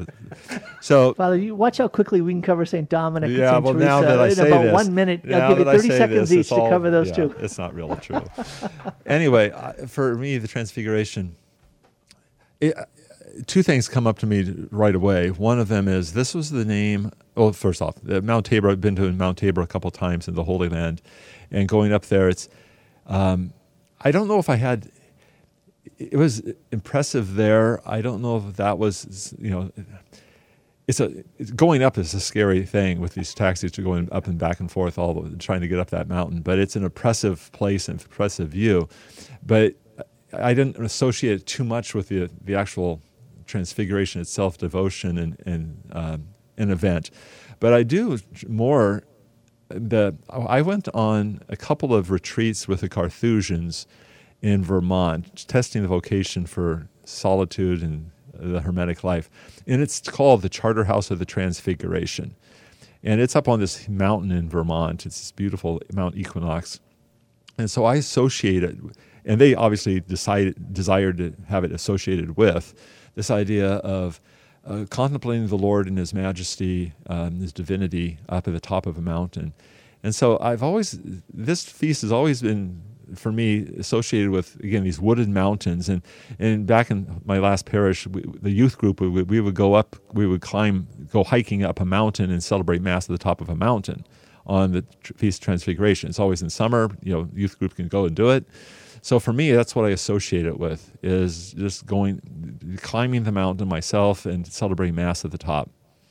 So, Father, you watch how quickly we can cover Saint Dominic yeah, and Saint well, Teresa now that I in say about this, one minute. now I'll give you that I thirty say seconds this, each it's to all- cover those yeah, two. It's not really true. Anyway, I- for me, the Transfiguration, it, two things come up to me right away. One of them is this was the name. Well, first off, uh, Mount Tabor. I've been to Mount Tabor a couple times in the Holy Land, and going up there, it's. Um, I don't know if I had. It was impressive there. I don't know if that was, you know, it's a it's, going up is a scary thing with these taxis to going up and back and forth, all the, trying to get up that mountain. But it's an impressive place and impressive view. But I didn't associate it too much with the the actual Transfiguration itself, devotion and and um, an event. But I do more. The I went on a couple of retreats with the Carthusians in Vermont, testing the vocation for solitude and the hermetic life. And it's called the Charterhouse of the Transfiguration. And it's up on this mountain in Vermont. It's this beautiful Mount Equinox. And so I associate it, and they obviously decided, desired to have it associated with this idea of uh, contemplating the Lord in His majesty, um, His divinity up at the top of a mountain. And so I've always, this feast has always been, for me, associated with, again, these wooded mountains. And, and back in my last parish, we, the youth group, we would, we would go up, we would climb, go hiking up a mountain and celebrate Mass at the top of a mountain on the Feast of Transfiguration. It's always in summer, you know, youth group can go and do it. So for me, that's what I associate it with, is just going, climbing the mountain myself and celebrating Mass at the top.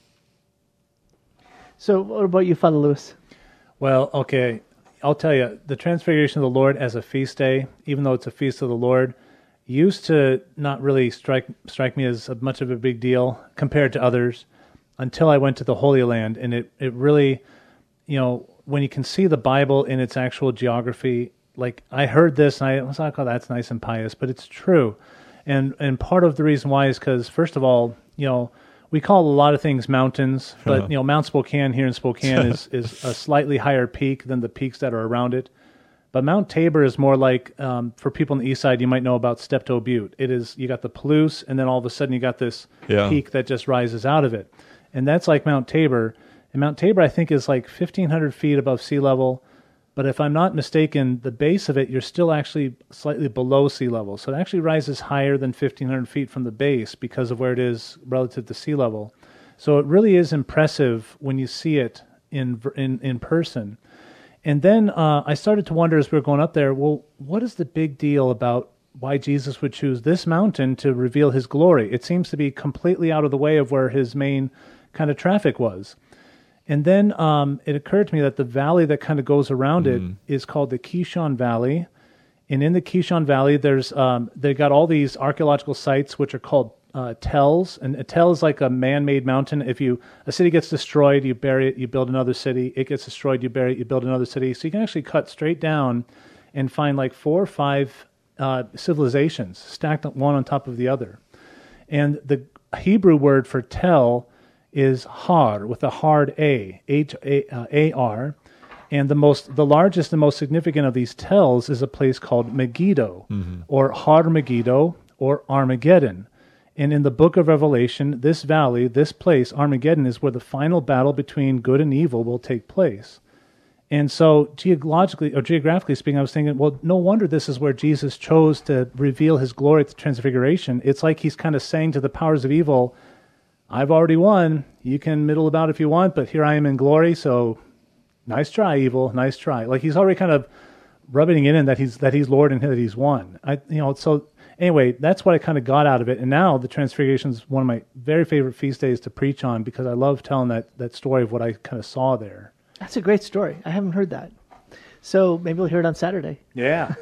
So what about you, Father Lewis? Well, okay, I'll tell you, the Transfiguration of the Lord as a feast day, even though it's a feast of the Lord, used to not really strike strike me as much of a big deal compared to others until I went to the Holy Land. And it, it really, you know, when you can see the Bible in its actual geography, like I heard this and I was like, oh, that's nice and pious, but it's true. And and part of the reason why is because, first of all, you know, we call a lot of things mountains, but, you know, Mount Spokane here in Spokane is, is a slightly higher peak than the peaks that are around it. But Mount Tabor is more like, um, for people on the east side, you might know about Steptoe Butte. It is, you got the Palouse, and then all of a sudden you got this Yeah. peak that just rises out of it. And that's like Mount Tabor. And Mount Tabor, I think, is like fifteen hundred feet above sea level. But if I'm not mistaken, the base of it, you're still actually slightly below sea level. So it actually rises higher than fifteen hundred feet from the base because of where it is relative to sea level. So it really is impressive when you see it in in, in person. And then uh, I started to wonder as we were going up there, well, what is the big deal about why Jesus would choose this mountain to reveal His glory? It seems to be completely out of the way of where His main kind of traffic was. And then um, it occurred to me that the valley that kind of goes around mm. it is called the Kishon Valley. And in the Kishon Valley, there's um, they got all these archaeological sites which are called uh, tells. And a tell is like a man-made mountain. If you a city gets destroyed, you bury it, you build another city. It gets destroyed, you bury it, you build another city. So you can actually cut straight down and find like four or five uh, civilizations stacked one on top of the other. And the Hebrew word for tell is har, with a hard A, H A R, and the most, the largest and most significant of these tells is a place called Megiddo, mm-hmm. or Har Megiddo, or Armageddon. And in the book of Revelation, this valley, this place, Armageddon, is where the final battle between good and evil will take place. And so, geologically or geographically speaking, I was thinking, well, no wonder this is where Jesus chose to reveal His glory at the Transfiguration. It's like He's kind of saying to the powers of evil, I've already won. You can middle about if you want, but here I am in glory. So, nice try, evil. Nice try. Like He's already kind of rubbing it in that he's that he's Lord and that He's won. I, you know. So, anyway, that's what I kind of got out of it. And now the Transfiguration is one of my very favorite feast days to preach on because I love telling that, that story of what I kind of saw there. That's a great story. I haven't heard that. So maybe we'll hear it on Saturday. Yeah.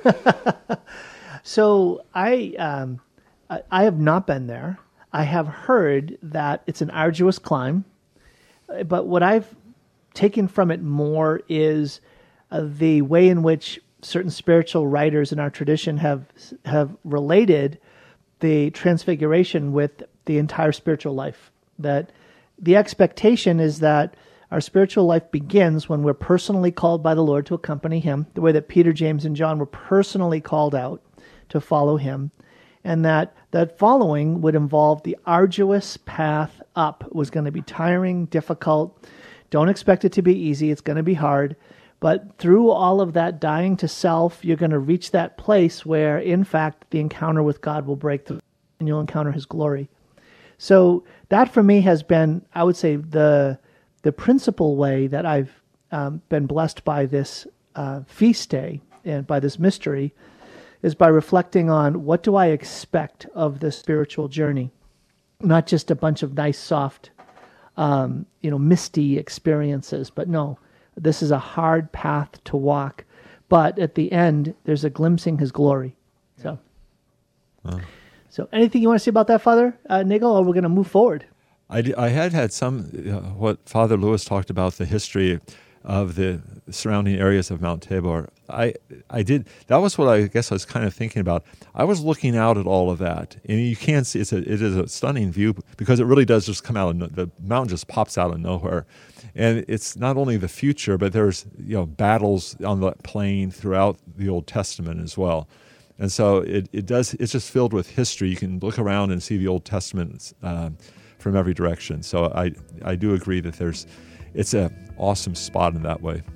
So I, um, I I have not been there. I have heard that it's an arduous climb, but what I've taken from it more is uh, the way in which certain spiritual writers in our tradition have have related the Transfiguration with the entire spiritual life. That the expectation is that our spiritual life begins when we're personally called by the Lord to accompany Him, the way that Peter, James, and John were personally called out to follow Him, and that that following would involve the arduous path up. It was going to be tiring, difficult. Don't expect it to be easy. It's going to be hard. But through all of that dying to self, you're going to reach that place where, in fact, the encounter with God will break through and you'll encounter His glory. So that for me has been, I would say, the the principal way that I've um, been blessed by this uh, feast day and by this mystery is by reflecting on what do I expect of this spiritual journey, not just a bunch of nice, soft, um, you know, misty experiences, but no, this is a hard path to walk. But at the end, there's a glimpsing His glory. So, wow. So anything you want to say about that, Father uh, Nagel, or we're going to move forward? I, d- I had had some, uh, what Father Lewis talked about, the history of the surrounding areas of Mount Tabor. I I did, that was what I guess I was kind of thinking about. I was looking out at all of that, and you can see, it's a, it is a stunning view because it really does just come out, of no, the mountain just pops out of nowhere. And it's not only the future, but there's, you know, battles on the plain throughout the Old Testament as well. And so it, it does, it's just filled with history. You can look around and see the Old Testament uh, from every direction. So I I do agree that there's, it's an awesome spot in that way.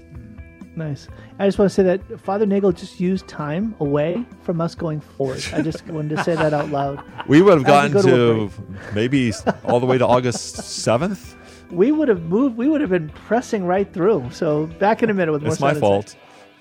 Nice. I just want to say that Father Nagel just used time away from us going forward. I just wanted to say that out loud. We would have gotten go to to, maybe all the way to August seventh. We would have moved, we would have been pressing right through. So back in a minute with more. It's my fault.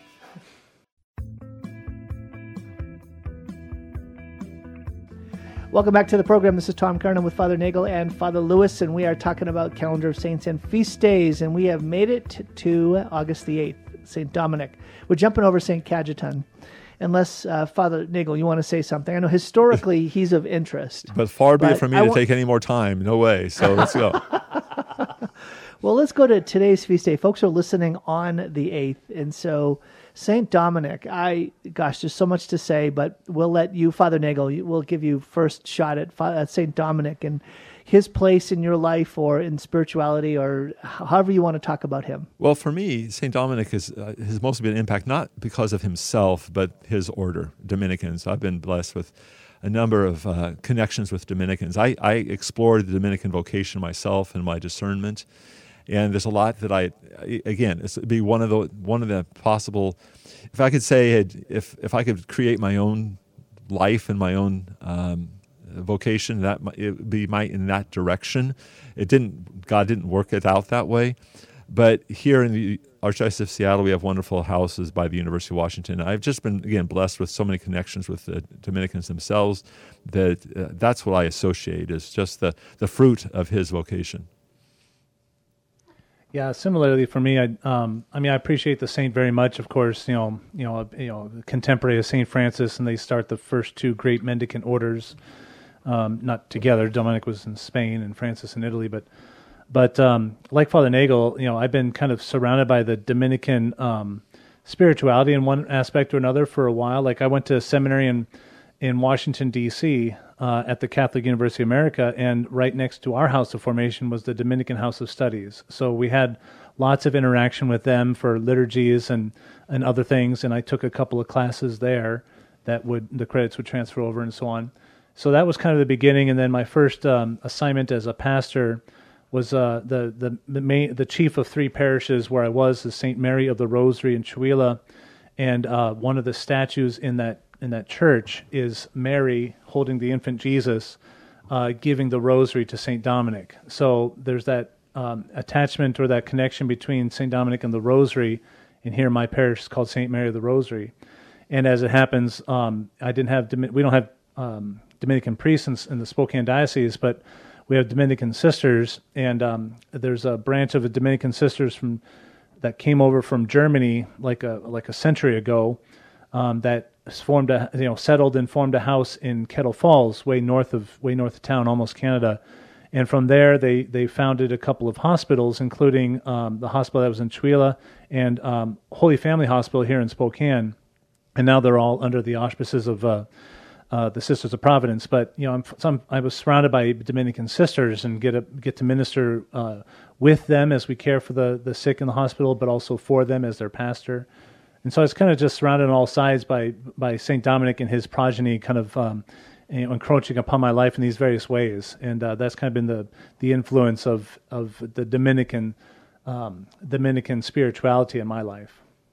Welcome back to the program. This is Tom Kernan with Father Nagel and Father Lewis, and we are talking about Calendar of Saints and Feast Days, and we have made it to August the eighth, Saint Dominic. We're jumping over Saint Cajetan. Unless, uh, Father Nagel, you want to say something. I know historically he's of interest. But far be but it from me I to wa- take any more time. No way. So let's go. Well, let's go to today's feast day. Folks are listening on the eighth, and so Saint Dominic, I, gosh, there's so much to say, but we'll let you, Father Nagel, we'll give you first shot at Fa- Saint Dominic and his place in your life or in spirituality or however you want to talk about him. Well, for me, Saint Dominic is, uh, has mostly been an impact, not because of himself, but his order, Dominicans. I've been blessed with a number of uh, connections with Dominicans. I, I explored the Dominican vocation myself in my discernment. And there's a lot that I, again, it's be one of the one of the possible. If I could say, if if I could create my own life and my own um, vocation, that it would be my in that direction. It didn't. God didn't work it out that way. But here in the Archdiocese of Seattle, we have wonderful houses by the University of Washington. I've just been again blessed with so many connections with the Dominicans themselves that uh, that's what I associate is just the the fruit of his vocation. Yeah, similarly for me, I um, I mean, I appreciate the saint very much. Of course, you know, you know, you know, contemporary of Saint Francis, and they start the first two great mendicant orders, um, not together. Dominic was in Spain and Francis in Italy, but but um, like Father Nagel, you know, I've been kind of surrounded by the Dominican um, spirituality in one aspect or another for a while. Like I went to seminary in in Washington D C Uh, at the Catholic University of America, and right next to our house of formation was the Dominican House of Studies. So we had lots of interaction with them for liturgies and, and other things, and I took a couple of classes there that would the credits would transfer over and so on. So that was kind of the beginning, and then my first um, assignment as a pastor was uh, the the the, main, the chief of three parishes where I was, is Saint Mary of the Rosary in Chuila, and uh, one of the statues in that in that church is Mary holding the infant Jesus, uh, giving the rosary to Saint Dominic. So there's that um, attachment or that connection between Saint Dominic and the rosary, and here my parish is called Saint Mary of the Rosary. And as it happens, um, I didn't have Domin- we don't have um, Dominican priests in, in the Spokane diocese, but we have Dominican sisters, and um, there's a branch of the Dominican sisters from that came over from Germany like a like a century ago, um, that formed a you know settled and formed a house in Kettle Falls, way north of way north of town, almost Canada. And from there, they, they founded a couple of hospitals, including um, the hospital that was in Chewelah and um, Holy Family Hospital here in Spokane. And now they're all under the auspices of uh, uh, the Sisters of Providence. But you know, I'm, some, I was surrounded by Dominican sisters and get a, get to minister uh, with them as we care for the, the sick in the hospital, but also for them as their pastor. And so I was kind of just surrounded on all sides by by Saint Dominic and his progeny, kind of. Um, You know, encroaching upon my life in these various ways, and uh, that's kind of been the the influence of of the Dominican um, Dominican spirituality in my life.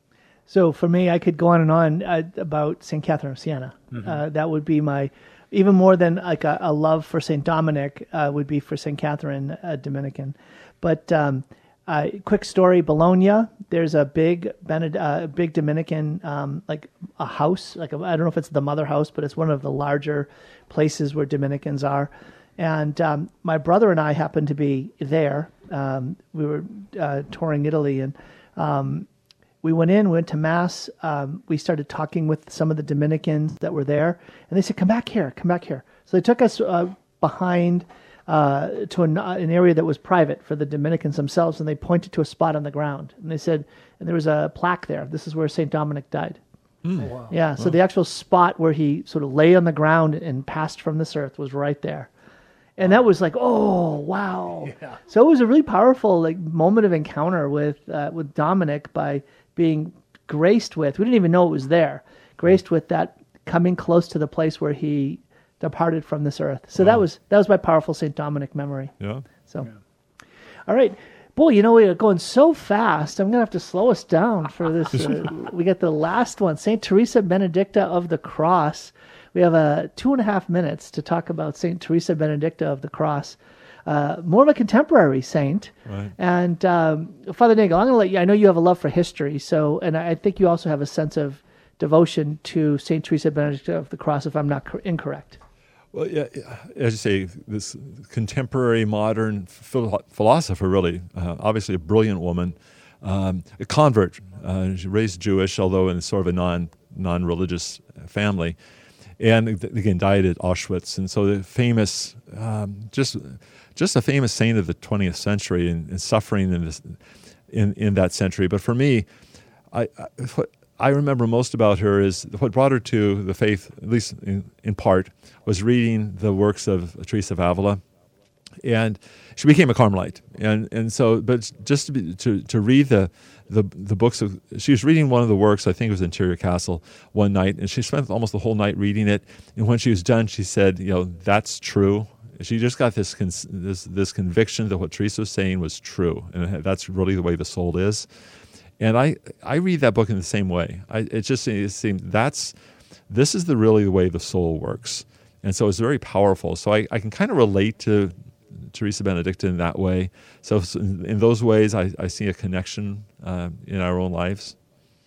So for me, I could go on and on uh, about Saint Catherine of Siena. Mm-hmm. Uh, that would be my, even more than like a, a love for Saint Dominic uh, would be for Saint Catherine uh, Dominican. But um, uh, quick story: Bologna. There's a big Bened- uh, big Dominican um, like a house. Like a, I don't know if it's the mother house, but it's one of the larger places where Dominicans are. And um, my brother and I happened to be there. Um, we were uh, touring Italy, and um, we went in, went to Mass. Um, we started talking with some of the Dominicans that were there, and they said, "Come back here, come back here." So they took us uh, behind uh, to an, an area that was private for the Dominicans themselves, and they pointed to a spot on the ground, and they said, and there was a plaque there. This is where Saint Dominic died. Mm. Oh, wow. Yeah, so wow. The actual spot where he sort of lay on the ground and passed from this earth was right there. And that was like, oh, wow. Yeah. So it was a really powerful like moment of encounter with uh, with Dominic by being graced with, we didn't even know it was there, graced with that coming close to the place where he departed from this earth. So wow. that was that was my powerful Saint Dominic memory. Yeah. So, yeah. All right. Boy, you know, we are going so fast. I'm going to have to slow us down for this. Uh, we get the last one, Saint Teresa Benedicta of the Cross. We have uh, two and a half minutes to talk about Saint Teresa Benedicta of the Cross. Uh, more of a contemporary saint. Right. And um, Father Nagel, I'm going to let you, I know you have a love for history, so, and I think you also have a sense of devotion to Saint Teresa Benedicta of the Cross, if I'm not cor- incorrect. Well, yeah, as you say, this contemporary modern philo- philosopher, really, uh, obviously a brilliant woman, um, a convert. Uh, she raised Jewish, although in sort of a non non-religious family, and again died at Auschwitz. And so the famous, um, just just a famous saint of the twentieth century, and, and suffering in this in in that century. But for me, I. I what, I remember most about her is what brought her to the faith, at least in, in part, was reading the works of Teresa of Avila, and she became a Carmelite. And and so, but just to be, to to read the the the books of, she was reading one of the works, I think it was Interior Castle, one night, and she spent almost the whole night reading it. And when she was done, she said, "You know, that's true." She just got this con- this this conviction that what Teresa was saying was true, and that's really the way the soul is. And I, I read that book in the same way. I, it just it seems that's this is the really the way the soul works, and so it's very powerful. So I, I can kind of relate to Teresa Benedicta in that way. So in, in those ways, I, I see a connection uh, in our own lives.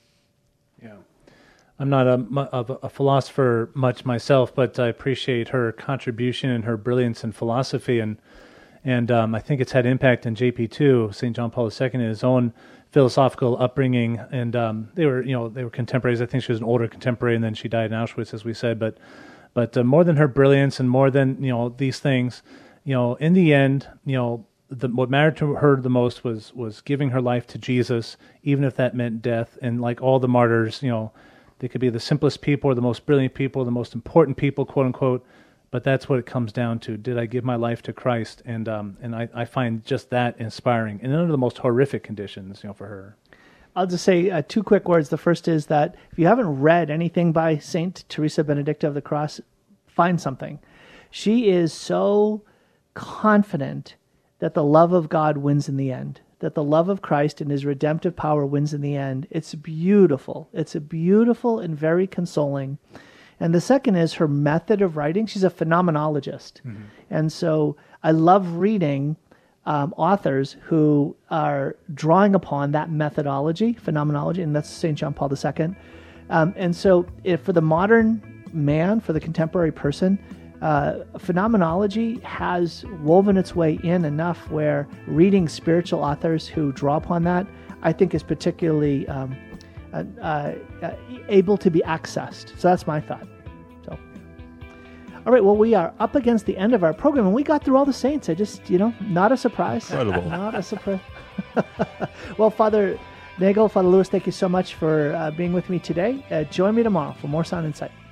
Yeah, I'm not a, a, a philosopher much myself, but I appreciate her contribution and her brilliance in philosophy, and and um, I think it's had impact in J P too, Saint John Paul the Second, in his own philosophical upbringing, and um, they were, you know, they were contemporaries. I think she was an older contemporary, and then she died in Auschwitz, as we said. But, but uh, more than her brilliance, and more than you know these things, you know, in the end, you know, the, what mattered to her the most was was giving her life to Jesus, even if that meant death. And like all the martyrs, you know, they could be the simplest people, or the most brilliant people, or the most important people, quote unquote. But that's what it comes down to. Did I give my life to Christ? And um, and I, I find just that inspiring, and under the most horrific conditions, you know, for her. I'll just say uh, two quick words. The first is that if you haven't read anything by Saint Teresa Benedicta of the Cross, find something. She is so confident that the love of God wins in the end, that the love of Christ and his redemptive power wins in the end. It's beautiful. It's a beautiful and very consoling. And the second is her method of writing. She's a phenomenologist. Mm-hmm. And so I love reading um, authors who are drawing upon that methodology, phenomenology, and that's Saint John Paul the Second, Um, and so if for the modern man, for the contemporary person, uh, phenomenology has woven its way in enough where reading spiritual authors who draw upon that, I think is particularly um, uh, uh, able to be accessed. So that's my thought. So, all right, well, we are up against the end of our program, and we got through all the saints. I just, you know, not a surprise. Incredible. Not a surprise. Well, Father Nagel, Father Lewis, thank you so much for uh, being with me today. Uh, join me tomorrow for more Sound Insight.